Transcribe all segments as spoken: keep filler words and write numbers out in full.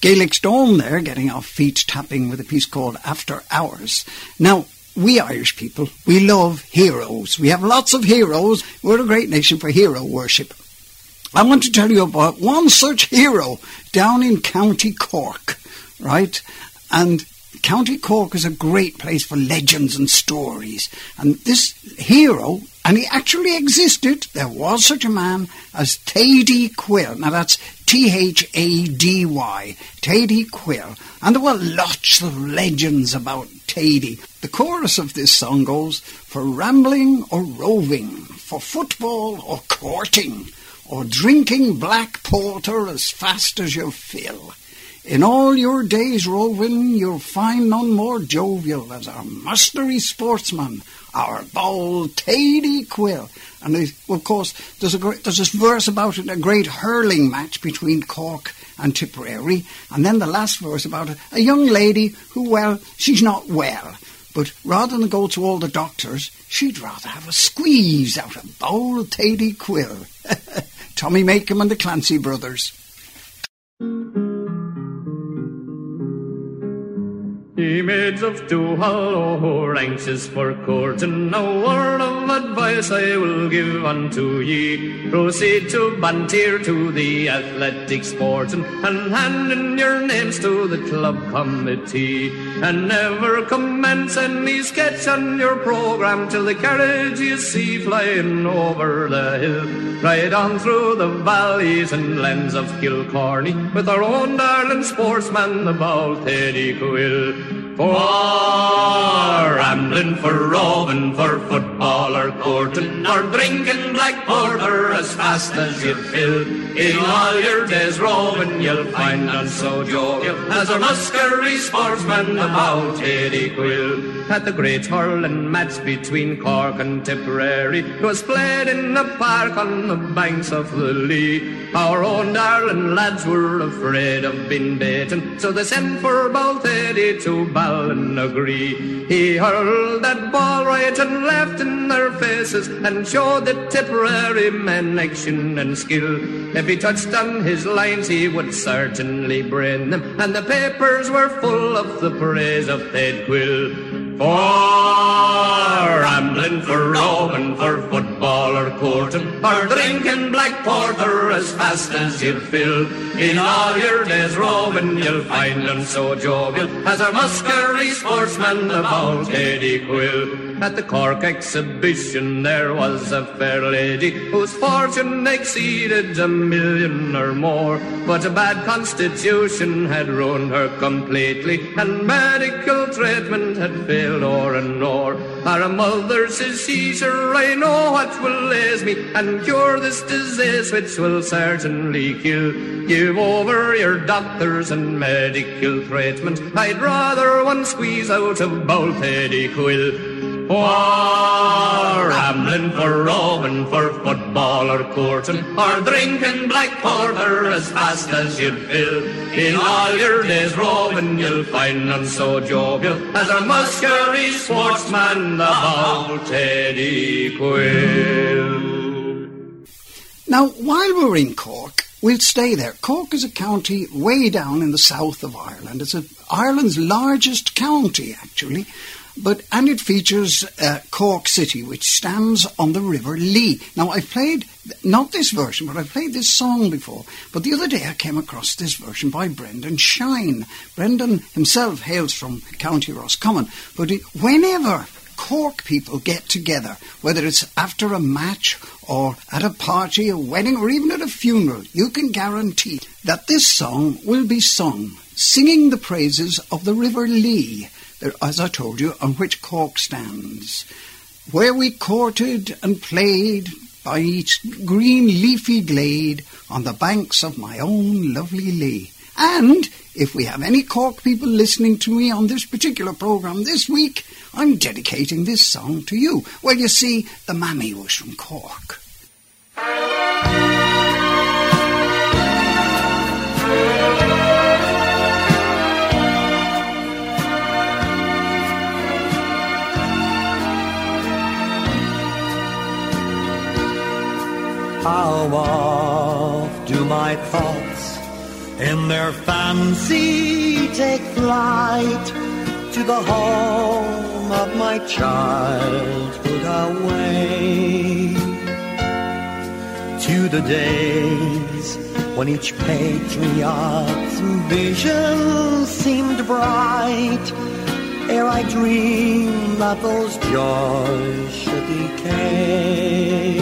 Gaelic Storm there, getting off feet tapping with a piece called After Hours. Now, we Irish people, we love heroes. We have lots of heroes. We're a great nation for hero worship. I want to tell you about one such hero down in County Cork, right? And County Cork is a great place for legends and stories. And this hero, and he actually existed, there was such a man as Thady Quill. Now that's T H A D Y, Thady Quill. And there were lots of legends about Thady. The chorus of this song goes, for rambling or roving, for football or courting, or drinking black porter as fast as you fill. In all your days roving, you'll find none more jovial as our mastery sportsman, our bold Thady Quill. And it, of course, there's, a great, there's this verse about it, a great hurling match between Cork and Tipperary. And then the last verse about a, a young lady who, well, she's not well. But rather than go to all the doctors, she'd rather have a squeeze out of bold Thady Quill. Tommy Makem and the Clancy Brothers. Ye maids of Duhallow, who are anxious for courting, a word of advice I will give unto ye. Proceed to Bantir to the athletic sporting, and hand in your names to the club committee. And never commence any sketch on your programme till the carriage you see flying over the hill. Ride on through the valleys and glens of Kilcorny with our own darling sportsman, the bold Thady Quill. For rambling, for roving, for football or courting, or drinking black porter as fast as you fill. In all your days roving, you'll find none so jovial as our Muskerry sportsman, the bold Thady Quill. At the great hurling match between Cork and Tipperary, it was played in the park on the banks of the Lee. Our own darling lads were afraid of being beaten, so they sent for bold Thady to Ballinagry. He hurled that ball right and left in their faces, and showed the Tipperary men action and skill. If he touched on his lines, he would certainly brain them, and the papers were full of the praise of Thady Quill. For rambling, for roving, for football or courting, or drinking black porter as fast as you fill. In all your days roving, you'll find none so jovial as our Muskerry sportsman, the bold Thady Quill. At the Cork exhibition there was a fair lady whose fortune exceeded a million or more, but a bad constitution had ruined her completely, and medical treatment had failed o'er and o'er. Our mother says she, sure, I know what will aise me and cure this disease which will certainly kill. Give over your doctors and medical treatment, I'd rather one squeeze out of bold Thady Quill. For rambling, for roving, for football or courting, or drinking black porter as fast as you'd fill. In all your days roving, you'll find none so jovial as our Muskerry sportsman, the bold Thady Quill. Now, while we're in Cork, we'll stay there. Cork is a county way down in the south of Ireland. It's a, Ireland's largest county, actually. But and it features uh, Cork City, which stands on the River Lee. Now, I've played, not this version, but I've played this song before. But the other day I came across this version by Brendan Shine. Brendan himself hails from County Roscommon. But it, whenever Cork people get together, whether it's after a match or at a party, a wedding, or even at a funeral, you can guarantee that this song will be sung, singing the praises of the River Lee, as I told you, on which Cork stands, where we courted and played by each green leafy glade on the banks of my own lovely Lee. And if we have any Cork people listening to me on this particular programme this week, I'm dedicating this song to you. Well, you see, the mammy was from Cork. How oft do my thoughts in their fancy take flight to the home of my childhood away, to the days when each patriot's vision seemed bright, ere I dreamed that those joys should decay.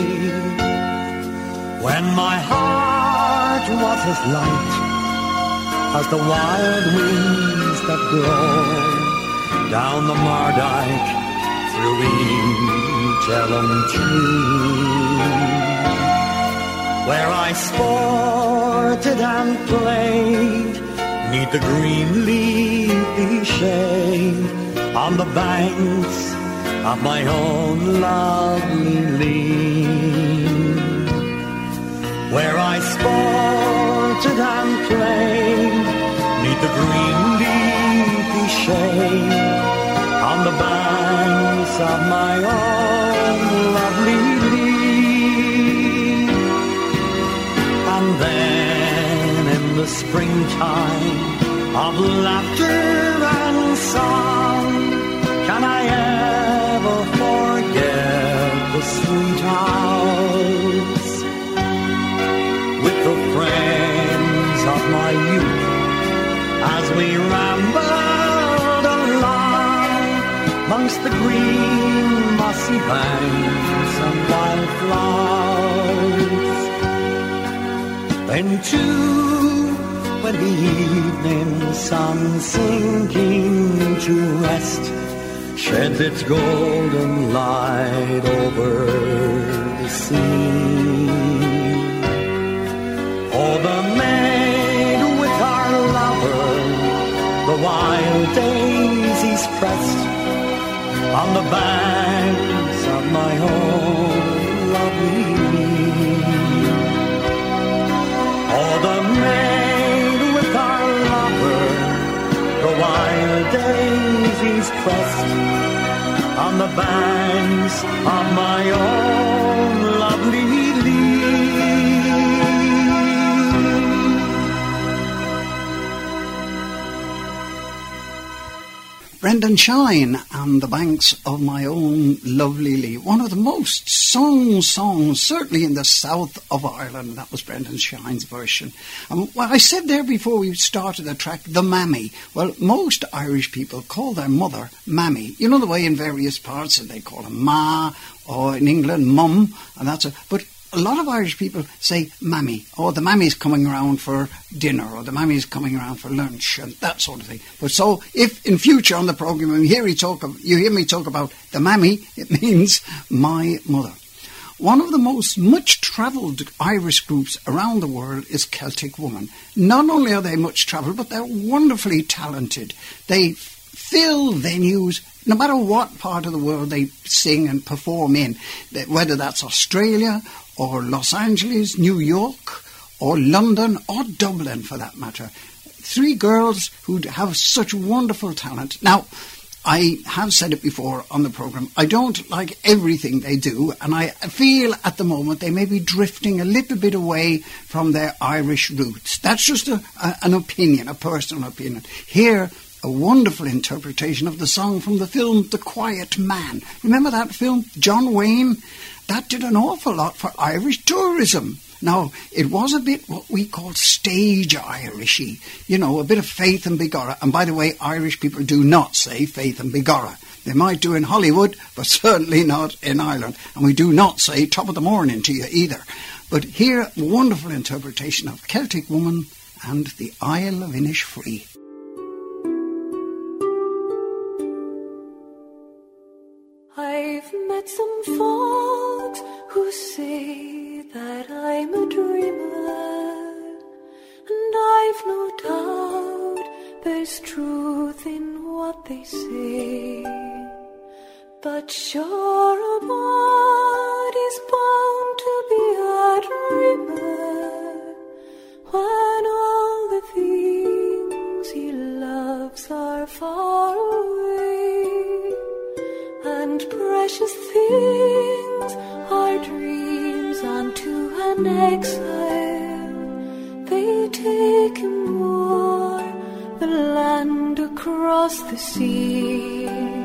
When my heart was as light as the wild winds that blow down the Mardyke through Inchellum Tree, where I sported and played neath the green leafy shade on the banks of my own lovely lea, where I sported and played neath the green leafy shade on the banks of my own lovely lea. And then in the springtime of laughter and song, can I ever forget the sweet hours with the friends of my youth as we rambled along amongst the green mossy banks and wildflowers? Then too, when the evening sun sinking to rest sheds its golden light over the sea, oh, the maid with our lover, the wild daisies pressed on the banks of my own lovely lea. Oh, the maid with our lover, the wild daisies pressed on the banks of my own lovely lea. Brendan Shine and the banks of my own lovely lea. One of the most sung songs, certainly in the south of Ireland. That was Brendan Shine's version. Um, well, I said there before we started the track, the mammy. Well, most Irish people call their mother mammy. You know the way in various parts they call her ma, or in England mum, and that's it. But a lot of Irish people say mammy. Oh, the mammy's coming around for dinner, or the mammy's coming around for lunch, and that sort of thing. But so, if in future on the programme you hear, me talk of, you hear me talk about the mammy, it means my mother. One of the most much-travelled Irish groups around the world is Celtic Woman. Not only are they much-travelled, but they're wonderfully talented. They fill venues no matter what part of the world they sing and perform in, whether that's Australia or Los Angeles, New York, or London, or Dublin for that matter. Three girls who have such wonderful talent. Now, I have said it before on the programme, I don't like everything they do, and I feel at the moment they may be drifting a little bit away from their Irish roots. That's just a, a, an opinion, a personal opinion. Here, a wonderful interpretation of the song from the film The Quiet Man. Remember that film, John Wayne? That did an awful lot for Irish tourism. Now, it was a bit what we call stage Irishy, you know, a bit of Faith and Begorra. And by the way, Irish people do not say Faith and Begorra. They might do in Hollywood, but certainly not in Ireland. And we do not say top of the morning to you either. But here, a wonderful interpretation of Celtic Woman and the Isle of Innisfree. I've met some folks who say that I'm a dreamer, and I've no doubt there's truth in what they say. But sure a body's bound to be a dreamer when all the things he loves are far away. And precious things are dreams unto an exile. They take him across the sea,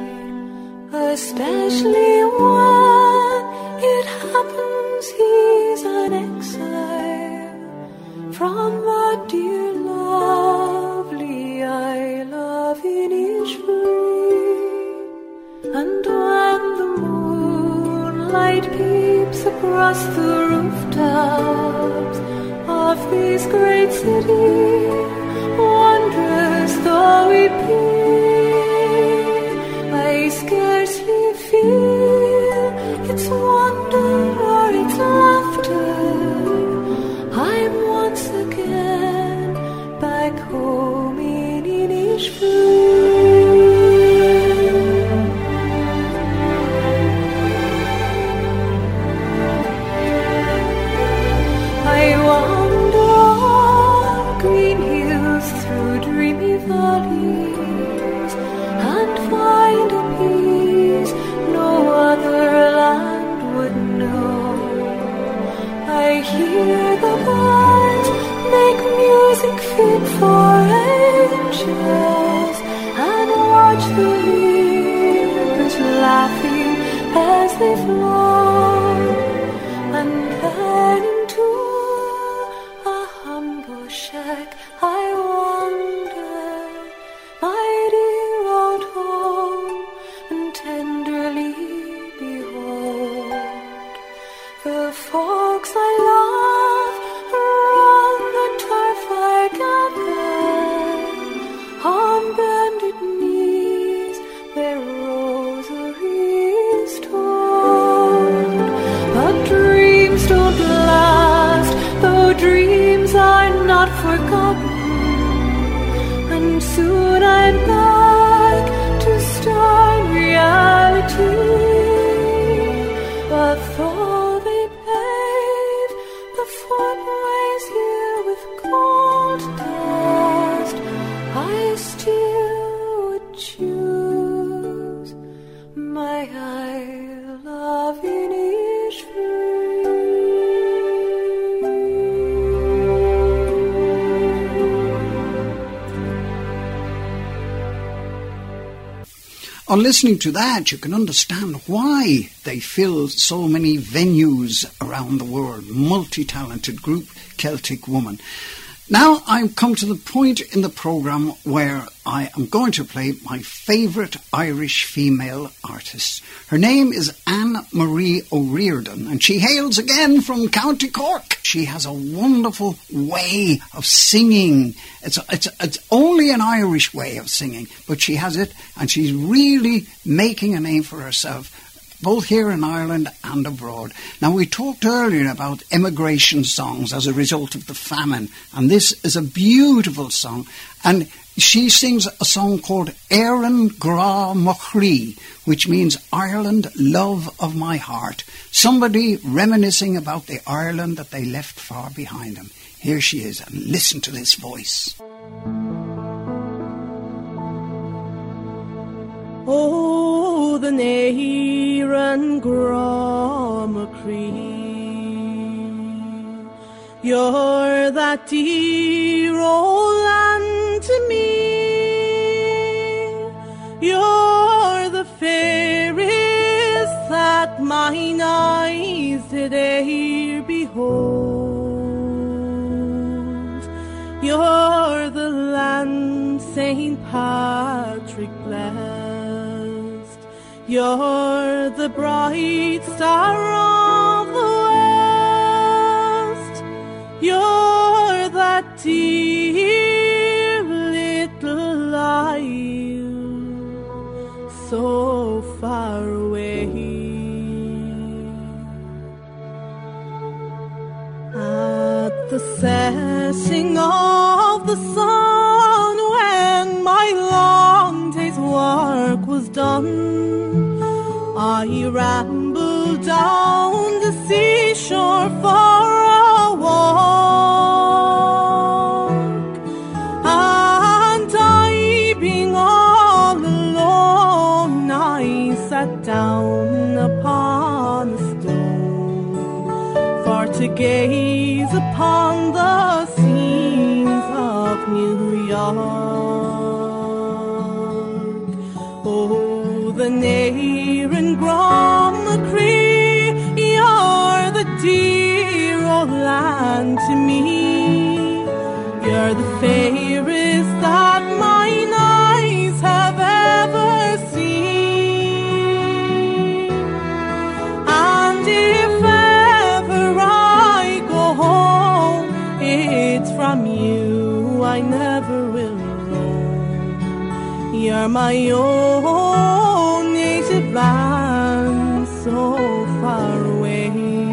especially when it happens he's an exile from the dear lovely Isle of Innisfree. And when the moonlight peeps across the rooftops of this great city, wondrous though it be, I scarcely feel its wonder or its laughter. I'm once again back home in Innisfree. I wander on green hills through dreamy valleys and find a peace no other land would know. I hear the birds make music fit for angels and watch the rivers laughing as they flow. And then into a humble shack I wander, my dear old home, and tenderly behold the folks I love around the turf I gather, on bended knees their rosaries told. But dreams don't last, though dreams are not forgotten, and soon I'm back to start reality. But though they pave the footways here with gold dust, I still would choose my Isle of Innisfree. On listening to that, you can understand why they fill so many venues around the world. Multi-talented group, Celtic Woman. Now I've come to the point in the programme where I am going to play my favourite Irish female artist. Her name is Anne Marie O'Riordan, and she hails again from County Cork. She has a wonderful way of singing. It's, it's, it's only an Irish way of singing, but she has it, and she's really making a name for herself, both here in Ireland and abroad. Now, we talked earlier about immigration songs as a result of the famine, and this is a beautiful song. And she sings a song called Éireann Gra Mochrí, which means Ireland, love of my heart. Somebody reminiscing about the Ireland that they left far behind them. Here she is, and listen to this voice. Oh, the Éireann Gra Mochrí, you're that dear old land to me. You're the fairest that mine eyes did e'er behold. You're the land Saint Patrick blessed. You're the bright star of the west. You're that dear little isle so far away. At the setting of the sun, when my long day's work was done, I rambled down the seashore for a walk, and I, being all alone, I sat down upon a stone for to gaze upon the scenes of New York. the near and Gromacree, you're the dear old land to me. You're the fairest that mine eyes have ever seen. And if ever I go home, it's from you I never will roam. You're my own native land, so far away.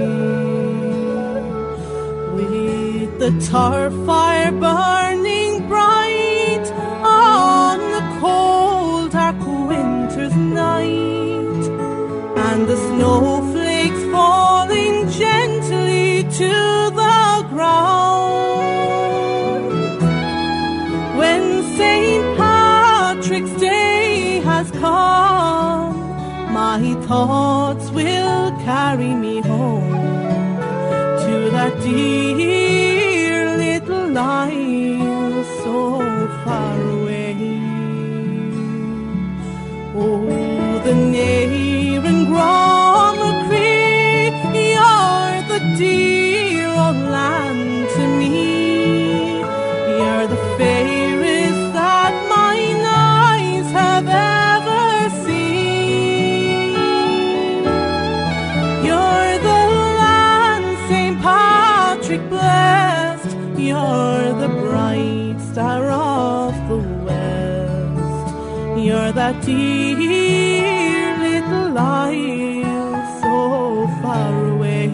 With the turf fire burning bright on the cold dark winter's night, and the snowflakes falling gently to the ground. When Saint Patrick's Day has come, my thoughts will carry me home to that dear little isle so far away. Oh, the near and Gromacree, you're the dear old land to me. You're the fairest that mine eyes have ever seen. You're the land Saint Patrick blessed. You're the bright star of the west. You're that dear little isle so far away.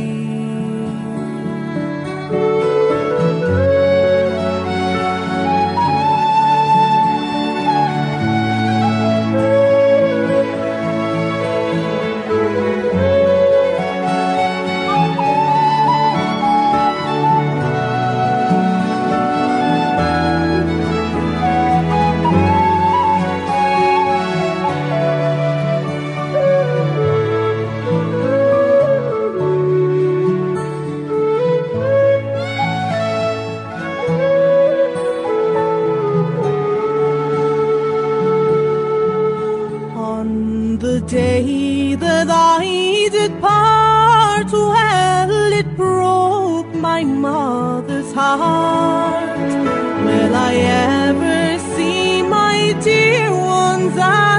Day that I did part, well, it broke my mother's heart. Will I ever see my dear ones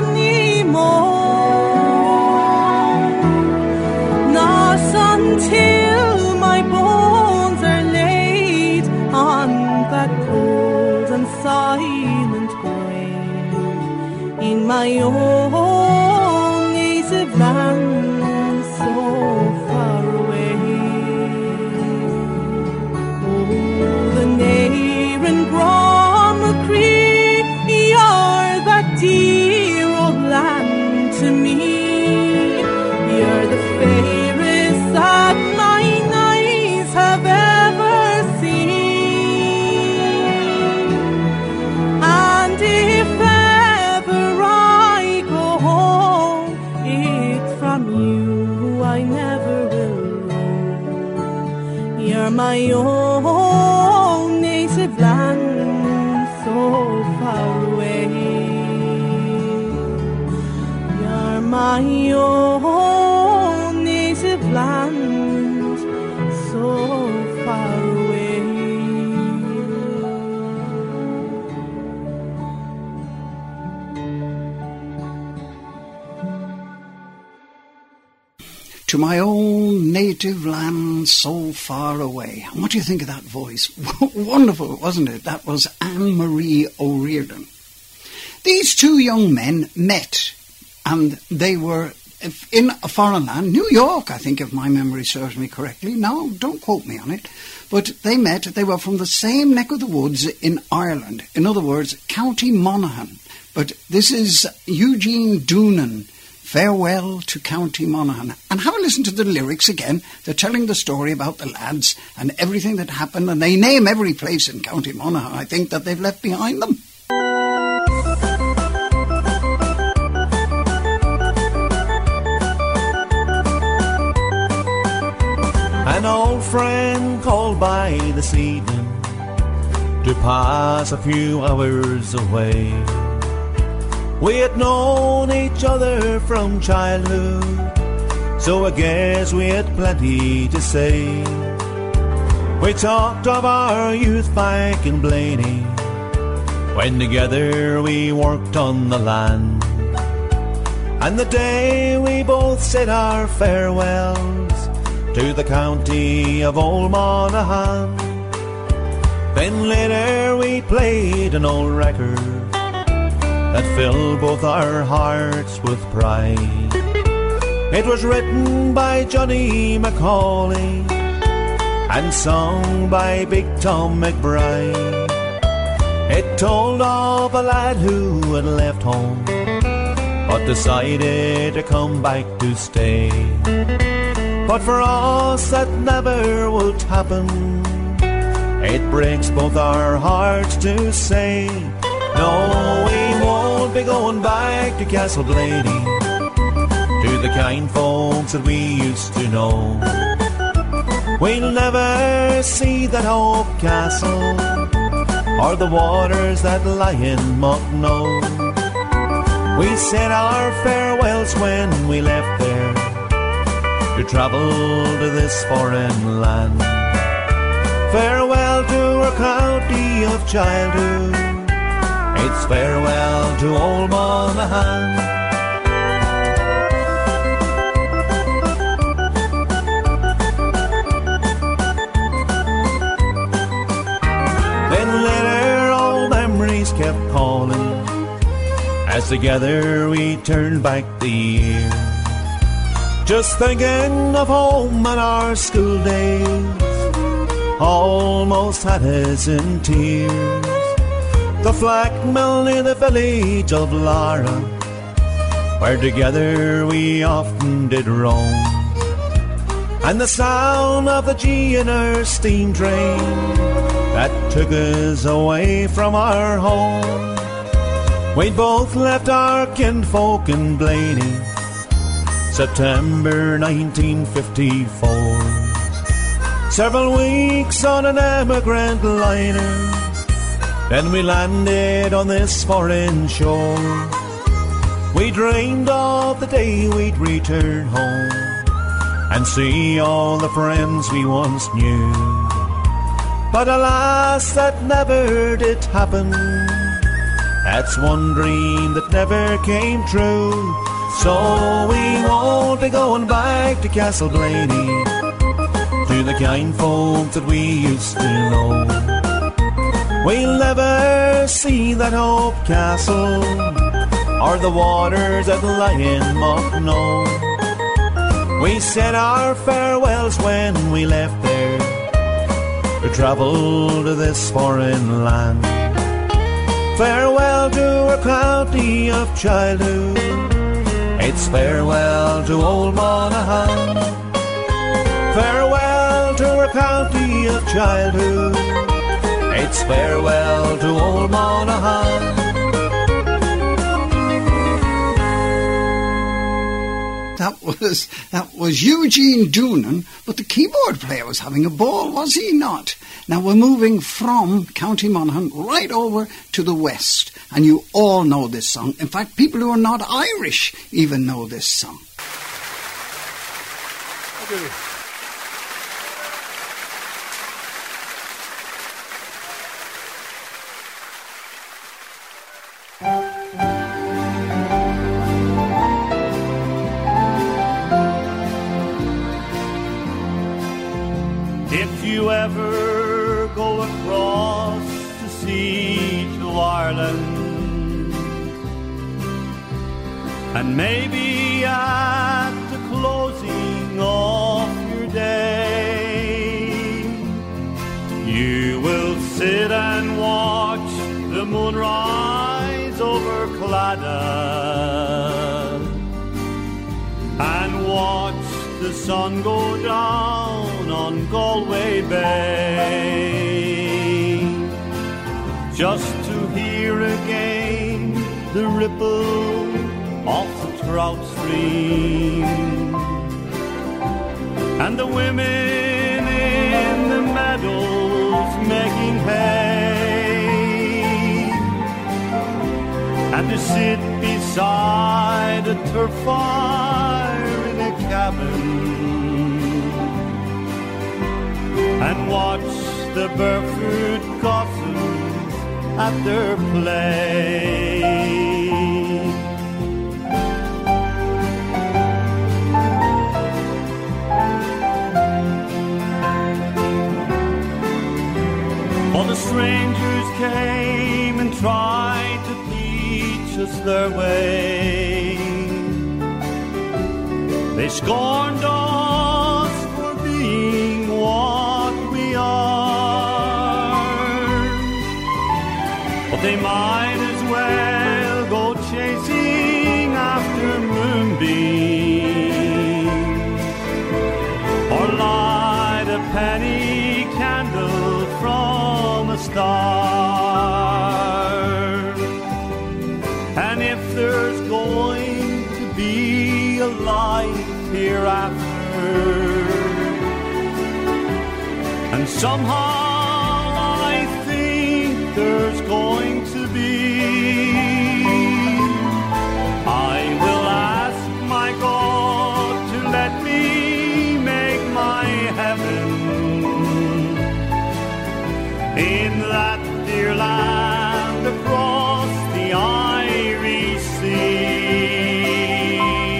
anymore? Not until my bones are laid on that cold and silent grave in my own land so far away. Oh, the near and Gromacree, you're that dear old land to me. You're the fairest that mine eyes have ever seen. And if ever I go home, from you I never will roam. You're my own native land so far away. You're my own native land so far away. To my own native land so far away. And what do you think of that voice? Wonderful, wasn't it? That was Anne-Marie O'Riordan. These two young men met, and they were in a foreign land, New York, I think, if my memory serves me correctly. No, don't quote me on it. But they met, they were from the same neck of the woods in Ireland. In other words, County Monaghan. But this is Eugene Doonan, Farewell to County Monaghan. And have a listen to the lyrics again. They're telling the story about the lads and everything that happened, and they name every place in County Monaghan, I think, that they've left behind them. An old friend called by this evening to pass a few hours away. We had known each other from childhood, so I guess we had plenty to say. We talked of our youth back in Blaney, when together we worked on the land. And the day we both said our farewells to the county of Old Monaghan. Then later we played an old record that filled both our hearts with pride. It was written by Johnny Macaulay and sung by Big Tom McBride. It told of a lad who had left home but decided to come back to stay. But for us that never would happen. It breaks both our hearts to say, no, we won't be going back to Castle Blaney, to the kind folks that we used to know. We'll never see that old castle, or the waters that lie in Mucknow. We said our farewells when we left there, to travel to this foreign land. Farewell to our county of childhood, it's farewell to Old Monaghan. Then later all memories kept calling, as together we turned back the year, just thinking of home and our school days almost had us in tears. The flack mill near the village of Lara, where together we often did roam, and the sound of the G and R steam train that took us away from our home. We both left our kinfolk in Blaney, September nineteen fifty-four. Several weeks on an emigrant liner, then we landed on this foreign shore. We dreamed of the day we'd return home and see all the friends we once knew. But alas, that never did happen. That's one dream that never came true. So we won't be going back to Castle Blaney, to the kind folks that we used to know. We'll never see that old castle, or the waters that lie in Mucknow. We said our farewells when we left there, to travel to this foreign land. Farewell to our county of childhood, it's farewell to Old Monaghan. Farewell to our county of childhood, it's farewell to Old Monaghan. That was that was Eugene Doonan, but the keyboard player was having a ball, was he not? Now we're moving from County Monaghan right over to the west, and you all know this song. In fact, people who are not Irish even know this song. Okay. If you ever go across the sea to Ireland, and maybe at the closing of your day, you will sit and watch the moon rise over Claddagh, and watch the sun go down on Galway Bay, just to hear again the ripple of the trout stream, and the women in the meadows making hay, and to sit beside beside a turf fire in a cabin and watch the barefoot cousins at their play. All the strangers came and tried to teach us their way. They scorned us for being what we are, but they might as well go chasing after moonbeams or light a penny candle from a star. And if there's going to be a life hereafter, and somehow I think there's going to be, I will ask my God to let me make my heaven in that dear land across the Irish Sea.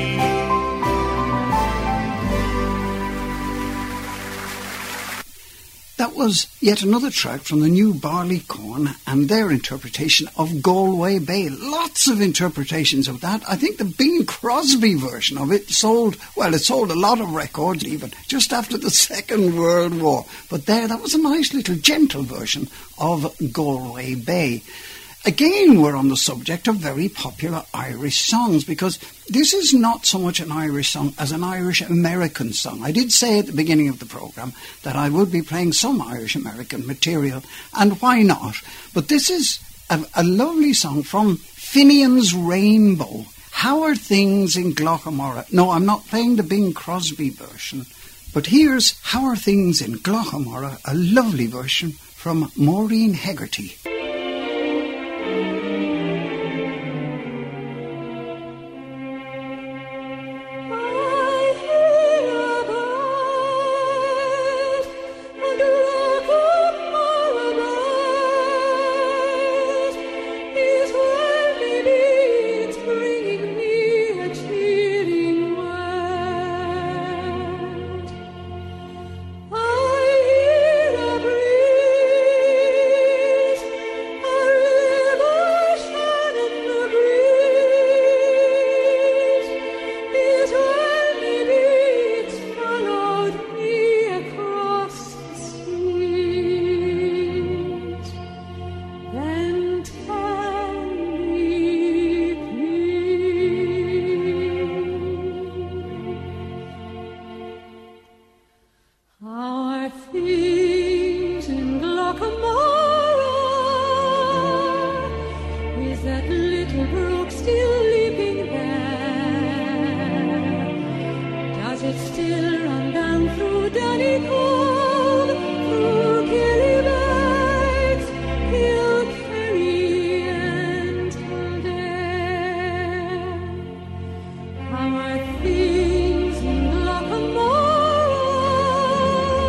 That was yet another track from the new Barleycorn and their interpretation of Galway Bay. Lots of interpretations of that. I think the Bing Crosby version of it sold, well, it sold a lot of records even, just after the Second World War. But there, that was a nice little gentle version of Galway Bay. Again, we're on the subject of very popular Irish songs, because this is not so much an Irish song as an Irish-American song. I did say at the beginning of the programme that I would be playing some Irish-American material, and why not? But this is a, a lovely song from Finian's Rainbow. How Are Things in Glochamora? No, I'm not playing the Bing Crosby version, but here's How Are Things in Glochamora, a lovely version from Maureen Hegarty. How are things in Glochamora?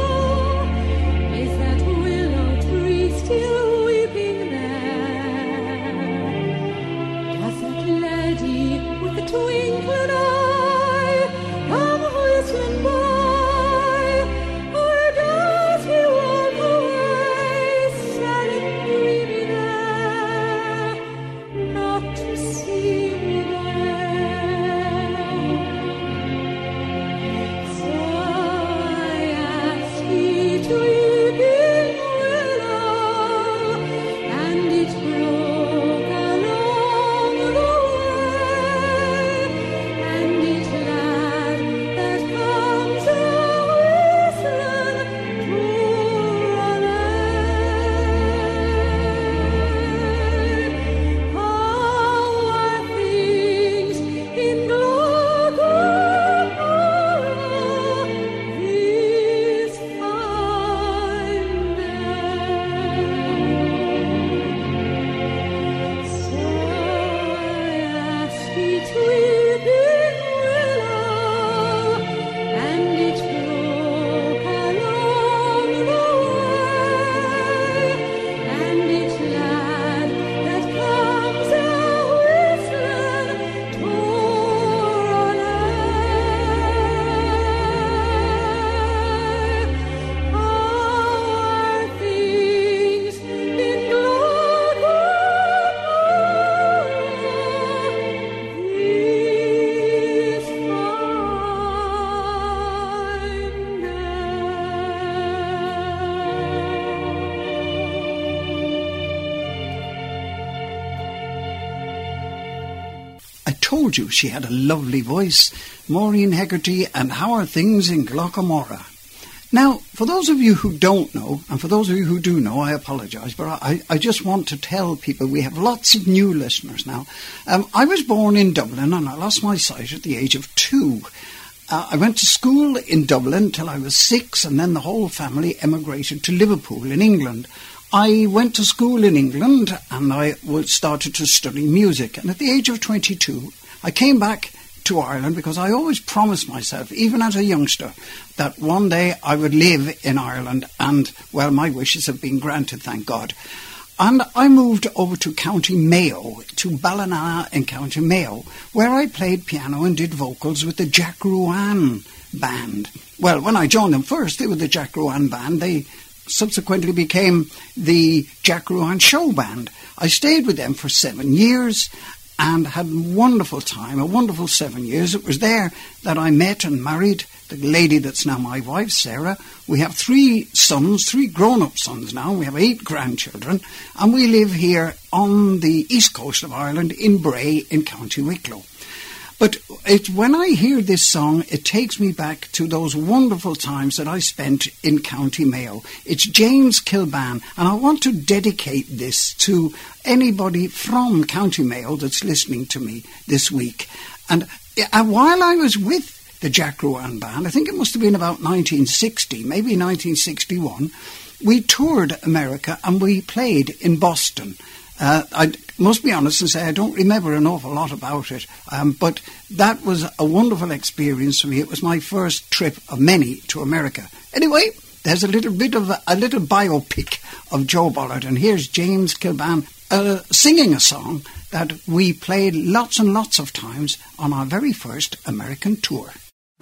I told you she had a lovely voice. Maureen Hegarty, and how are things in Glockamora? Now, for those of you who don't know, and for those of you who do know, I apologise, but I, I just want to tell people we have lots of new listeners now. Um, I was born in Dublin and I lost my sight at the age of two. Uh, I went to school in Dublin till I was six, and then the whole family emigrated to Liverpool in England. I went to school in England and I started to study music, and at the age of twenty-two I came back to Ireland because I always promised myself, even as a youngster, that one day I would live in Ireland, and, well, my wishes have been granted, thank God. And I moved over to County Mayo, to Ballina in County Mayo, where I played piano and did vocals with the Jack Ruane Band. Well, when I joined them first, they were the Jack Ruane Band. They subsequently became the Jack Ruane Show Band. I stayed with them for seven years and had a wonderful time, a wonderful seven years. It was there that I met and married the lady that's now my wife, Sarah. We have three sons, three grown-up sons now. We have eight grandchildren, and we live here on the east coast of Ireland in Bray in County Wicklow. But it, when I hear this song, it takes me back to those wonderful times that I spent in County Mayo. It's James Kilban, and I want to dedicate this to anybody from County Mayo that's listening to me this week. And, and while I was with the Jack Ruane Band, I think it must have been about nineteen sixty, maybe nineteen sixty-one, we toured America and we played in Boston. Uh, I must be honest and say I don't remember an awful lot about it, um, but that was a wonderful experience for me. It was my first trip of many to America. Anyway, there's a little bit of a, a little biopic of Joe Bullard, and here's James Kilban uh, singing a song that we played lots and lots of times on our very first American tour.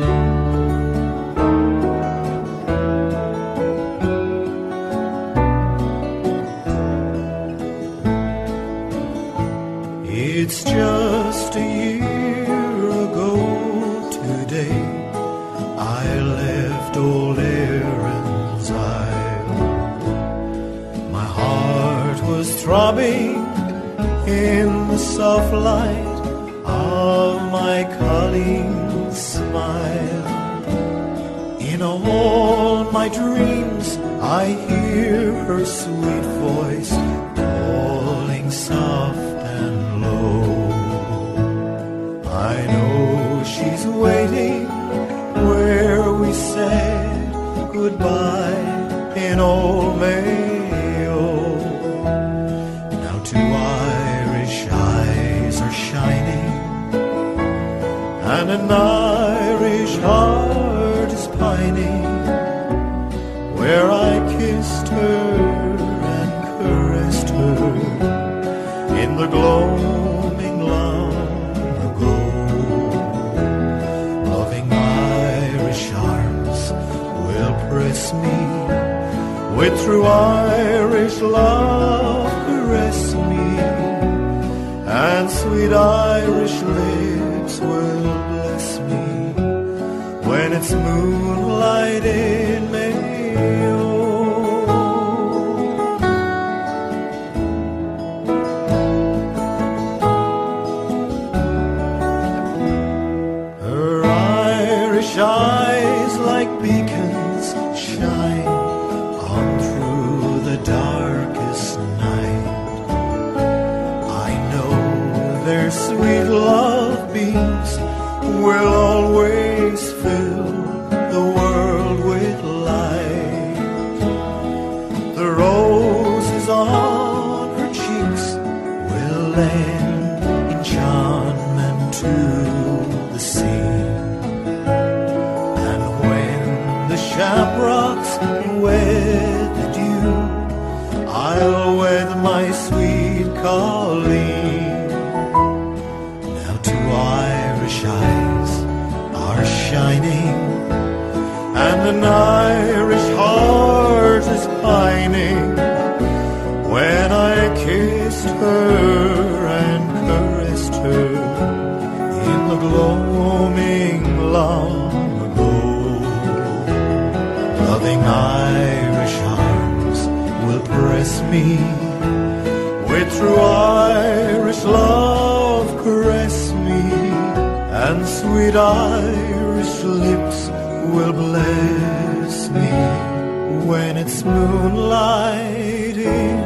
It's just a year ago today I left old Erin's Isle. My heart was throbbing in the soft light of my Colleen's smile. In all my dreams I hear her sweet voice calling soft and low. I know she's waiting where we said goodbye in old Mayo. Now two Irish eyes are shining and an Irish heart is pining where I kissed her and caressed her in the gloaming long ago. Loving Irish arms will press me, with true Irish love caress me, and sweet Irish lips will bless me when it's moonlight in Mayo. Eyes like beacons shine on through the darkest night. I know their sweet love beams will always fill the world with light. The roses on her cheeks will lend enchantment to the sea. Shamrocks wed the dew, I'll wed my sweet Colleen. Now two Irish eyes are shining, and an Irish heart is pining when I kissed her and caressed her in the gloaming long. Loving Irish arms will press me, with true Irish love caress me, sweet Irish lips will bless me when it's moonlighting